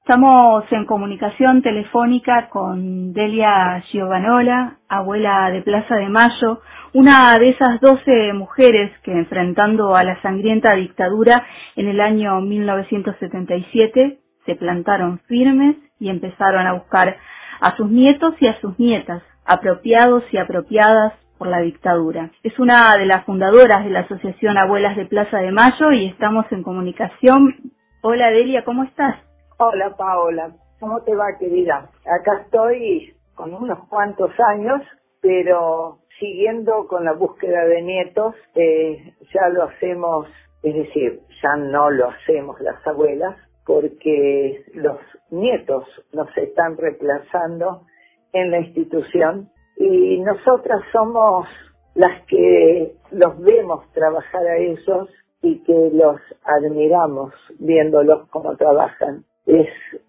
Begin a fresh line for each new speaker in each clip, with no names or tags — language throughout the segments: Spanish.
Estamos en comunicación telefónica con Delia Giovanola, abuela de Plaza de Mayo, una de esas 12 mujeres que, enfrentando a la sangrienta dictadura en el año 1977, se plantaron firmes y empezaron a buscar a sus nietos y a sus nietas, apropiados y apropiadas por la dictadura. Es una de las fundadoras de la Asociación Abuelas de Plaza de Mayo y estamos en comunicación. Hola Delia, ¿cómo estás?
Hola Paola, ¿cómo te va, querida? Acá estoy con unos cuantos años, pero siguiendo con la búsqueda de nietos. Ya lo hacemos, es decir, ya no lo hacemos las abuelas, porque los nietos nos están reemplazando en la institución y nosotras somos las que los vemos trabajar a ellos y que los admiramos viéndolos cómo trabajan. Es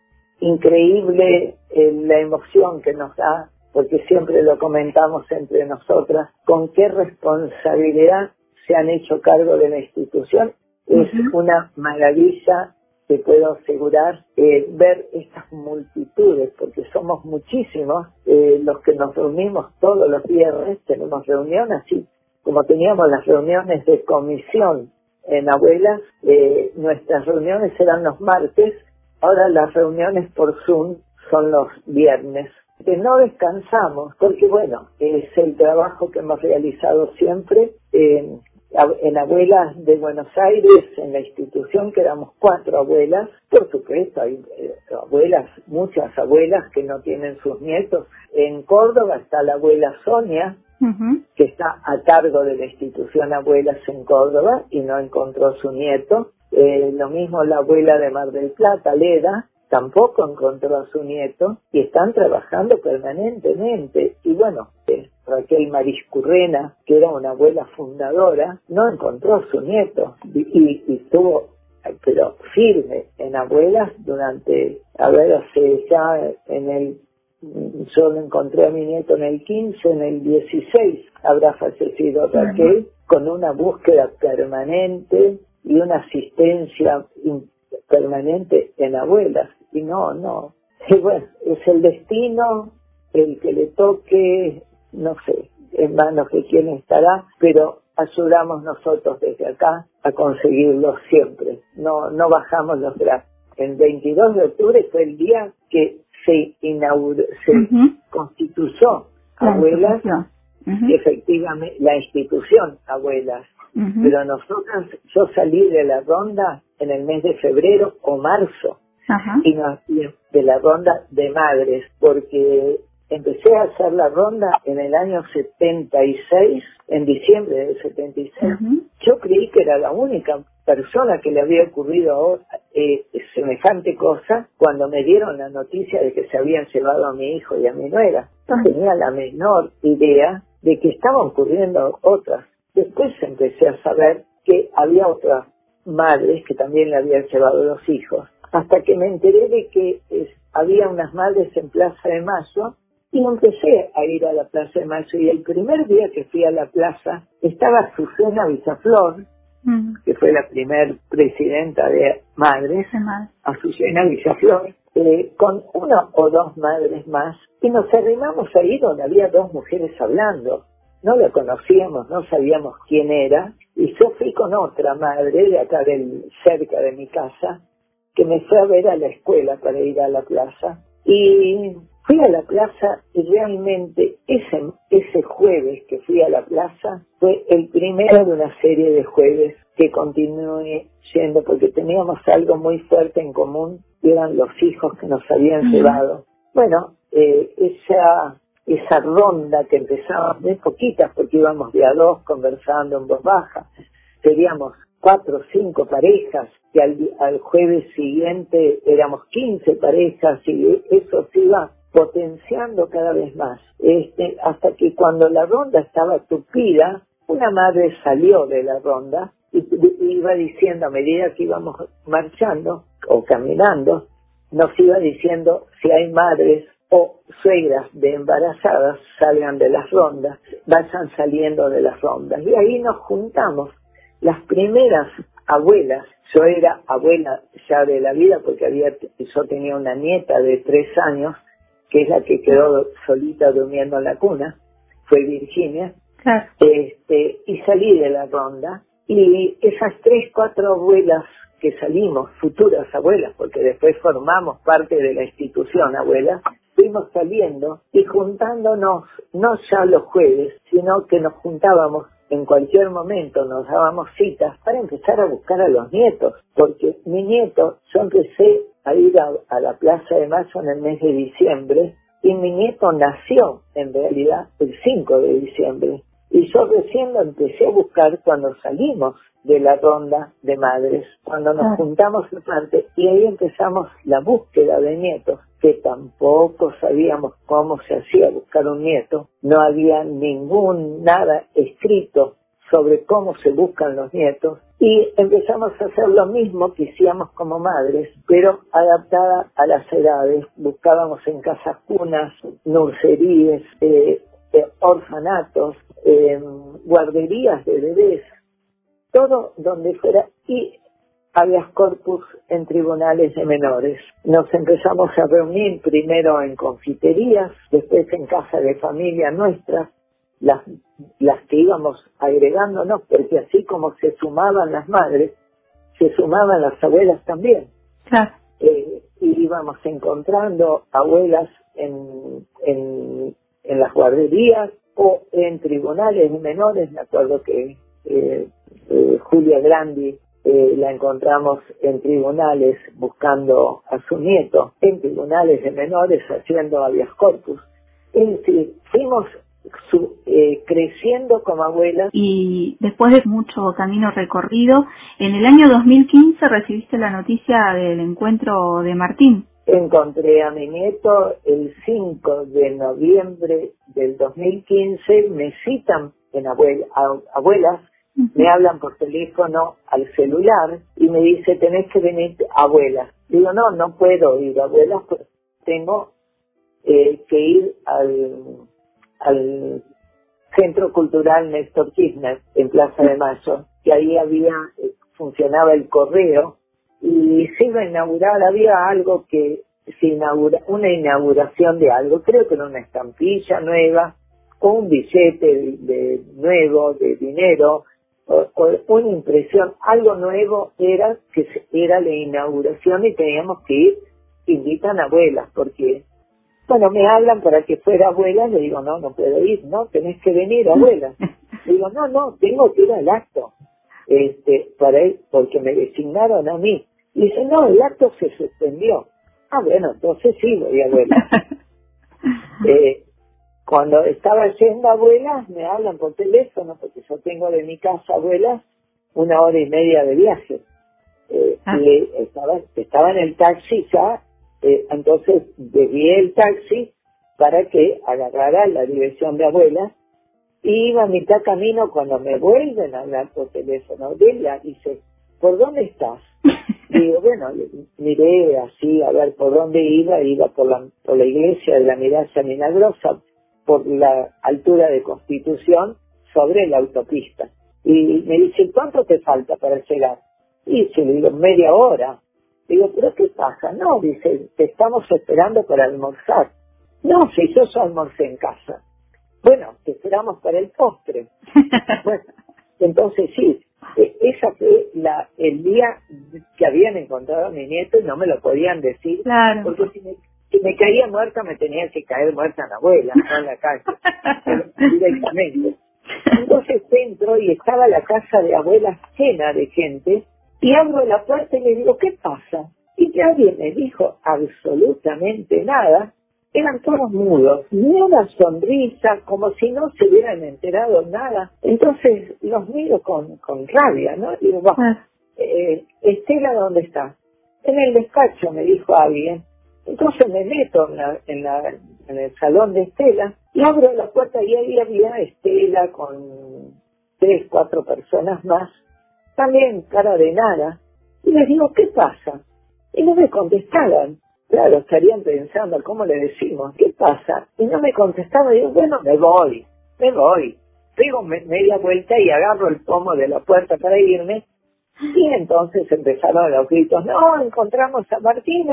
increíble la emoción que nos da, porque siempre lo comentamos entre nosotras, con qué responsabilidad se han hecho cargo de la institución. Es una maravilla, te puedo asegurar, ver estas multitudes, porque somos muchísimos los que nos reunimos todos los viernes. Tenemos reuniones, así como teníamos las reuniones de comisión en abuelas, nuestras reuniones eran los martes. Ahora las reuniones por Zoom son los viernes. Que no descansamos, porque bueno, es el trabajo que hemos realizado siempre en Abuelas de Buenos Aires, en la institución, que éramos 4 abuelas. Por supuesto, hay abuelas, muchas abuelas que no tienen sus nietos. En Córdoba está la abuela Sonia, que está a cargo de la institución Abuelas en Córdoba y no encontró su nieto. Lo mismo la abuela de Mar del Plata, Leda, tampoco encontró a su nieto y están trabajando permanentemente. Y bueno, Raquel Mariscurrena, que era una abuela fundadora, no encontró a su nieto y estuvo, pero firme en abuelas durante, yo lo encontré a mi nieto en el 15, en el 16 habrá fallecido Raquel, con una búsqueda permanente y una asistencia permanente en abuelas. Y no, y bueno, es el destino el que le toque, no sé en manos de quién estará, pero ayudamos nosotros desde acá a conseguirlo siempre. No bajamos los brazos. El 22 de octubre fue el día que se inauguró, se constituyó Abuelas, efectivamente, la institución Abuelas. Pero nosotras, yo salí de la ronda en el mes de febrero o marzo, y de la ronda de madres, porque empecé a hacer la ronda en el año 76, en diciembre del 76. Yo creí que era la única persona que le había ocurrido semejante cosa cuando me dieron la noticia de que se habían llevado a mi hijo y a mi nuera. No tenía la menor idea de que estaban ocurriendo otras. Después empecé a saber que había otras madres que también le habían llevado los hijos, hasta que me enteré de que había unas madres en Plaza de Mayo, y empecé a ir a la Plaza de Mayo. Y el primer día que fui a la plaza estaba Azucena Villaflor, que fue la primer presidenta de madres, Azucena Villaflor, con 1 o 2 madres más, y nos arrimamos ahí donde había 2 mujeres hablando. No la conocíamos, no sabíamos quién era, y yo fui con otra madre de acá cerca de mi casa, que me fue a ver a la escuela para ir a la plaza. Y fui a la plaza y realmente ese jueves que fui a la plaza fue el primero de una serie de jueves que continué yendo, porque teníamos algo muy fuerte en común, y eran los hijos que nos habían llevado. Bueno, esa ronda que empezábamos de poquitas, porque íbamos de a 2 conversando en voz baja, teníamos 4 o 5 parejas, que al jueves siguiente éramos 15 parejas, y eso se iba potenciando cada vez más, hasta que cuando la ronda estaba tupida, una madre salió de la ronda y iba diciendo, a medida que íbamos marchando o caminando, nos iba diciendo: si hay madres o suegras de embarazadas, salgan de las rondas, vayan saliendo de las rondas. Y ahí nos juntamos las primeras abuelas Yo era abuela ya de la vida porque yo tenía una nieta de 3 años, que es la que quedó solita durmiendo en la cuna, fue Virginia,
claro.
Y salí de la ronda, y esas 3, 4 abuelas que salimos, futuras abuelas, porque después formamos parte de la institución abuelas, fuimos saliendo y juntándonos, no ya los jueves, sino que nos juntábamos en cualquier momento, nos dábamos citas para empezar a buscar a los nietos, porque mi nieto, yo empecé a ir a la Plaza de Mayo en el mes de diciembre, y mi nieto nació, en realidad, el 5 de diciembre, y yo recién lo empecé a buscar cuando salimos de la ronda de madres, cuando nos juntamos aparte, y ahí empezamos la búsqueda de nietos, que tampoco sabíamos cómo se hacía buscar un nieto, no había nada escrito sobre cómo se buscan los nietos, y empezamos a hacer lo mismo que hacíamos como madres, pero adaptada a las edades. Buscábamos en casas cunas, nurserías, orfanatos, guarderías de bebés, todo donde fuera, y habeas corpus en tribunales de menores. Nos empezamos a reunir primero en confiterías, después en casa de familia nuestras, las que íbamos agregándonos, porque así como se sumaban las madres, se sumaban las abuelas también.
Claro.
Y íbamos encontrando abuelas en las guarderías o en tribunales de menores. Me acuerdo que Julia Grandi la encontramos en tribunales buscando a su nieto, en tribunales de menores haciendo habeas corpus. Es decir, fuimos creciendo como abuelas.
Y después de mucho camino recorrido, en el año 2015 recibiste la noticia del encuentro de Martín.
Encontré a mi nieto el 5 de noviembre del 2015, me citan en abuelas, me hablan por teléfono al celular y me dice, tenés que venir, abuelas. Digo, no puedo ir, abuelas, pues tengo que ir al Centro Cultural Néstor Kirchner en Plaza de Mayo, que ahí funcionaba el correo, y se iba a inaugurar, había algo que una inauguración de algo, creo que era una estampilla nueva, o un billete nuevo de dinero, o una impresión, algo nuevo era la inauguración, y teníamos que ir. Invitan abuelas, porque me hablan para que fuera abuela. Le digo, no puedo ir. No, tenés que venir, abuela. Le digo, no, tengo que ir al acto para ir, porque me designaron a mí. Y dice, no, el acto se suspendió. Bueno, entonces sí voy, abuela. Cuando estaba yendo abuelas, me hablan por teléfono, porque yo tengo de mi casa, abuelas, 1 hora y media de viaje. Y estaba en el taxi ya, entonces desvié el taxi para que agarrara la dirección de abuelas, y iba a mitad camino cuando me vuelven a hablar por teléfono. Delia dice, ¿por dónde estás? Digo, miré así a ver por dónde iba por la iglesia de la Miralla Milagrosa, por la altura de Constitución, sobre la autopista. Y me dice, ¿cuánto te falta para llegar? Y le digo, media hora. Digo, ¿pero qué pasa? No, dice, te estamos esperando para almorzar. No, si yo almorcé en casa. Bueno, te esperamos para el postre. Bueno, entonces sí, esa fue el día que habían encontrado a mi nieto, y no me lo podían decir.
Claro.
Porque si me caía muerta, me tenía que caer muerta en la abuela, no en la calle, directamente. Entonces entro y estaba la casa de abuelas llena de gente, y abro la puerta y le digo, ¿qué pasa? Y nadie me dijo absolutamente nada. Eran todos mudos, ni una sonrisa, como si no se hubieran enterado nada. Entonces los miro con rabia, ¿no? Y digo, Estela, ¿dónde está? En el despacho, me dijo alguien. Entonces me meto en el salón de Estela, y abro la puerta, y ahí había Estela con 3, 4 personas más, también cara de nada. Y les digo, ¿qué pasa? Y no me contestaban. Claro, estarían pensando, ¿cómo le decimos? ¿Qué pasa? Y no me contestaban. Digo, me voy. Pego media vuelta y agarro el pomo de la puerta para irme. Y entonces empezaron los gritos, no, encontramos a Martín.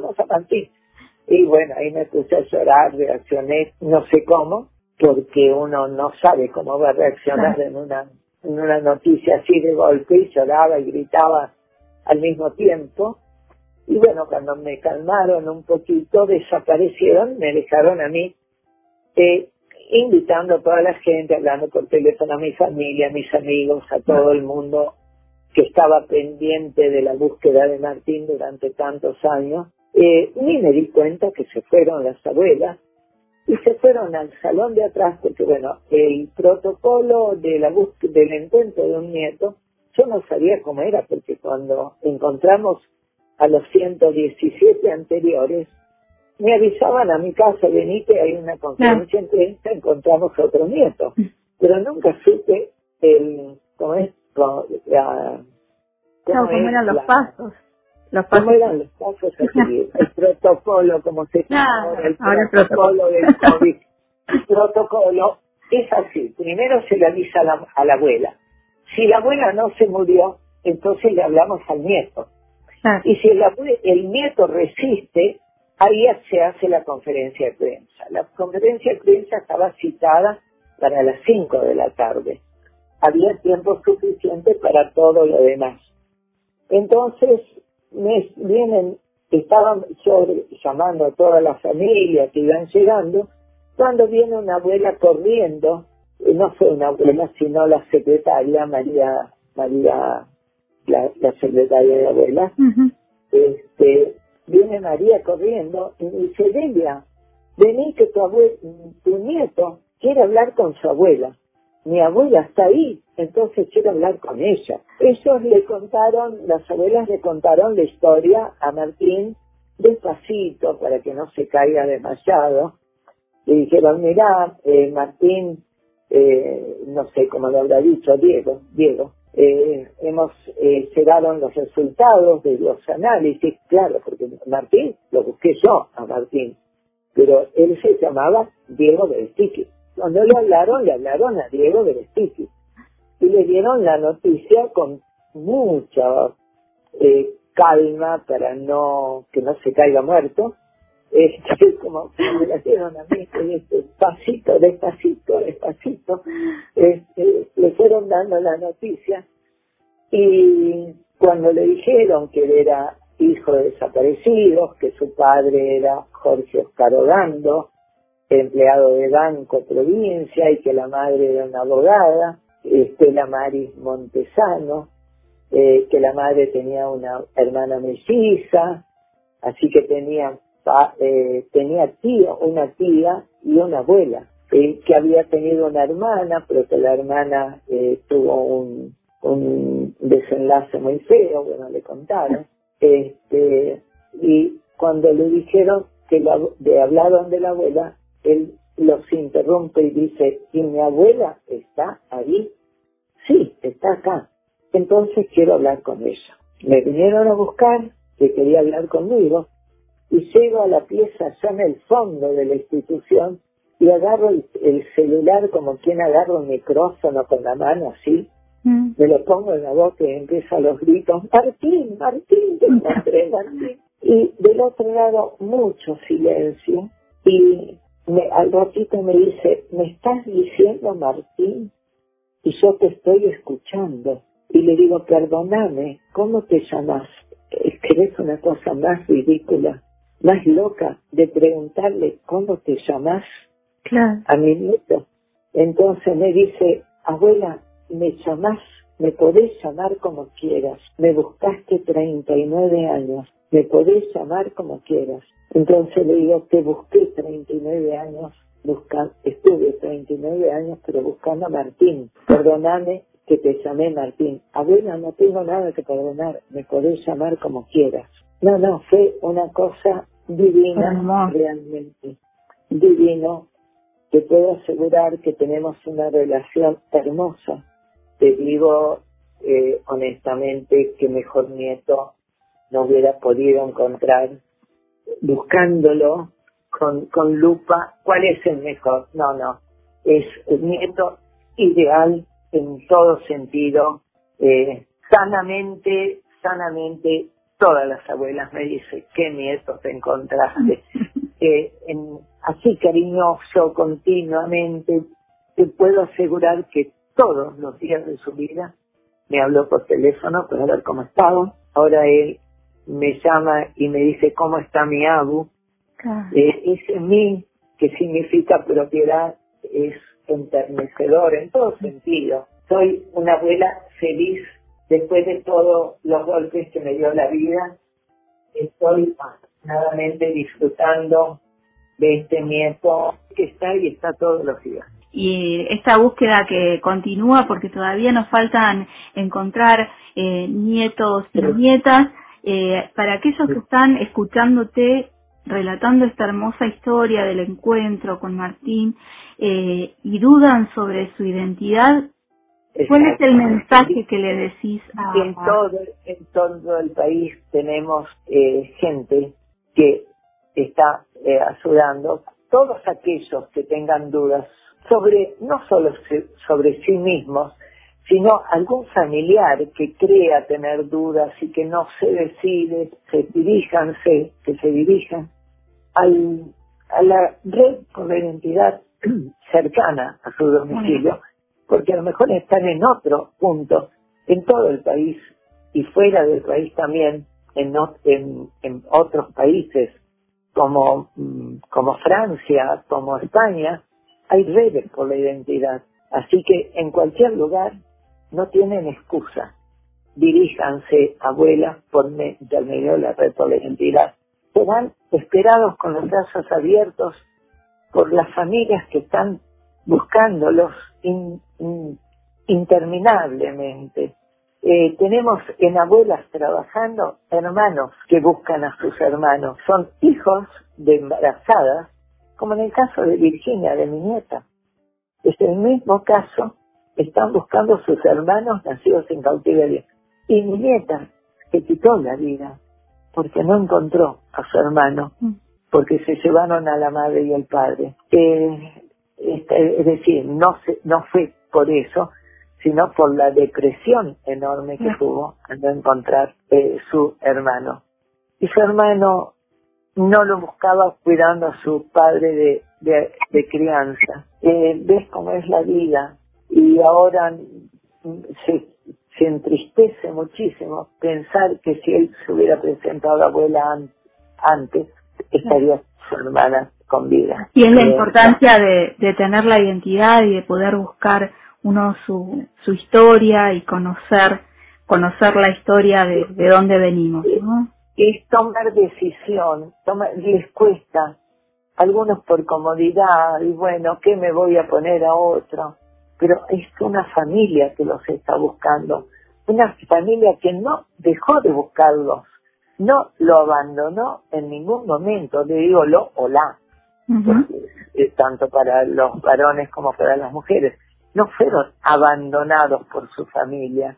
Y bueno, ahí me puse a llorar, reaccioné, no sé cómo, porque uno no sabe cómo va a reaccionar en una noticia así de golpe, y lloraba y gritaba al mismo tiempo. Y bueno, cuando me calmaron un poquito, desaparecieron, me dejaron a mí, invitando a toda la gente, hablando por teléfono a mi familia, a mis amigos, a todo el mundo que estaba pendiente de la búsqueda de Martín durante tantos años. Ni me di cuenta que se fueron las abuelas y se fueron al salón de atrás, porque bueno, el protocolo de la búsqueda, del encuentro de un nieto, yo no sabía cómo era, porque cuando encontramos a los 117 anteriores, me avisaban a mi casa, venite, hay una conferencia en prensa, encontramos a otro nieto, pero nunca supe cómo eran los pasos. ¿Cómo eran los pasos a seguir? El protocolo, como se llama ahora, el protocolo del COVID. El protocolo es así. Primero se le avisa a la abuela. Si la abuela no se murió, entonces le hablamos al nieto. Y si el nieto resiste, ahí se hace la conferencia de prensa. La conferencia de prensa estaba citada para las 5 de la tarde. Había tiempo suficiente para todo lo demás. Entonces, estaban yo llamando a toda la familia que iban llegando, cuando viene una abuela corriendo, no fue una abuela, sino la secretaria, María, la secretaria de abuela. Viene María corriendo y me dice, Delia, vení que tu nieto quiere hablar con su abuela. Mi abuela está ahí, entonces quiero hablar con ella. Las abuelas le contaron la historia a Martín despacito para que no se caiga demasiado. Le dijeron, mirá, Martín, no sé cómo lo habrá dicho, Diego, llegaron los resultados de los análisis, claro, porque Martín, lo busqué yo a Martín, pero él se llamaba Diego Berestichi. Cuando le hablaron a Diego Berestichi y le dieron la noticia con mucha calma para que no se caiga muerto, como me la dieron a mí, despacito, le fueron dando la noticia. Y cuando le dijeron que él era hijo de desaparecidos, que su padre era Jorge Oscar Ogando, empleado de Banco Provincia, y que la madre era una abogada, Estela Maris Montesano, que la madre tenía una hermana melliza, así que tenía una tía y una abuela, que había tenido una hermana, pero que la hermana tuvo un desenlace muy feo, bueno, le contaron, y cuando le dijeron que le hablaron de la abuela, él los interrumpe y dice, ¿y mi abuela está ahí? Sí, está acá. Entonces quiero hablar con ella. Me vinieron a buscar, que quería hablar conmigo, y llego a la pieza allá en el fondo de la institución y agarro el celular como quien agarra un micrófono con la mano así, me lo pongo en la boca y empiezan los gritos, Martín, te encontré, Martín. Y del otro lado mucho silencio, y al ratito me dice, ¿me estás diciendo Martín? Y yo te estoy escuchando. Y le digo, perdóname, ¿cómo te llamas? Es que es una cosa más ridícula, más loca, de preguntarle, ¿cómo te llamas?
Claro.
A mi nieto. Entonces me dice, abuela, me podés llamar como quieras. Me buscaste 39 años. Me podés llamar como quieras. Entonces le digo, te busqué 39 años, estuve 39 años, pero buscando a Martín. Perdóname que te llamé Martín. Abuela, no tengo nada que perdonar. Me podés llamar como quieras. No, fue una cosa divina, realmente. Divino. Te puedo asegurar que tenemos una relación hermosa. Te digo honestamente que mejor nieto no hubiera podido encontrar buscándolo con lupa. ¿Cuál es el mejor? No, es el nieto ideal en todo sentido. sanamente, todas las abuelas me dicen, ¿qué nietos te encontraste? Así cariñoso, continuamente, te puedo asegurar que todos los días de su vida me habló por teléfono para ver cómo estaba. Ahora él me llama y me dice, ¿cómo está mi abu? Ese mí, que significa propiedad, es enternecedor en todo sentido. Soy una abuela feliz después de todos los golpes que me dio la vida. Estoy afortunadamente disfrutando de este nieto que está y está todos los días.
Y esta búsqueda que continúa, porque todavía nos faltan encontrar nietos y nietas, para aquellos que están escuchándote relatando esta hermosa historia del encuentro con Martín y dudan sobre su identidad, ¿cuál es el mensaje que le decís a...?
En todo el país tenemos gente que está ayudando, todos aquellos que tengan dudas sobre, no solo sobre sí mismos, sino algún familiar que crea tener dudas y que no se decide, que se dirijan a la red por la identidad cercana a su domicilio, porque a lo mejor están en otro punto, en todo el país y fuera del país también, en otros países como Francia, como España, hay redes por la identidad. Así que en cualquier lugar no tienen excusa. Diríjanse, abuelas, por intermedio de la red por la identidad. Serán esperados con los brazos abiertos por las familias que están buscándolos interminablemente. Tenemos en abuelas trabajando hermanos que buscan a sus hermanos. Son hijos de embarazadas, como en el caso de Virginia, de mi nieta. Es el mismo caso, están buscando a sus hermanos nacidos en cautiverio. Y mi nieta se quitó la vida porque no encontró a su hermano, porque se llevaron a la madre y al padre. Es decir, no fue por eso, sino por la depresión enorme que tuvo al no encontrar su hermano. Y su hermano no lo buscaba cuidando a su padre de crianza. ¿Ves cómo es la vida? Y ahora se entristece muchísimo pensar que si él se hubiera presentado a abuela antes, estaría su hermana con vida.
Y es la importancia de tener la identidad y de poder buscar uno su historia y conocer la historia de dónde venimos, ¿no?
Es tomar decisión, les cuesta, algunos por comodidad, y bueno, ¿qué me voy a poner a otro? Pero es una familia que los está buscando, una familia que no dejó de buscarlos, no lo abandonó en ningún momento, le digo lo o la, tanto para los varones como para las mujeres, no fueron abandonados por su familia,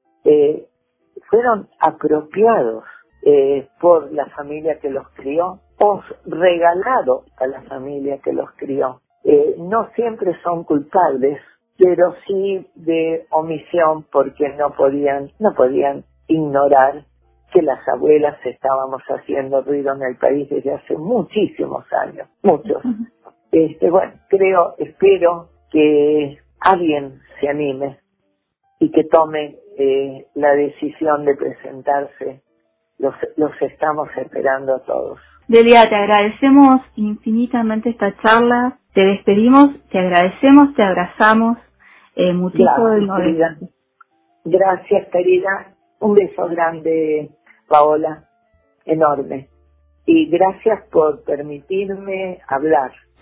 fueron apropiados por la familia que los crió, o regalados a la familia que los crió. No siempre son culpables, pero sí de omisión, porque no podían ignorar que las abuelas estábamos haciendo ruido en el país desde hace muchísimos años, muchos. Bueno, espero que alguien se anime y que tome la decisión de presentarse. Los estamos esperando a todos.
Delia, te agradecemos infinitamente esta charla, te despedimos, te agradecemos, te abrazamos muchísimo.
Gracias, querida. Un beso grande, Paola, enorme. Y gracias por permitirme hablar.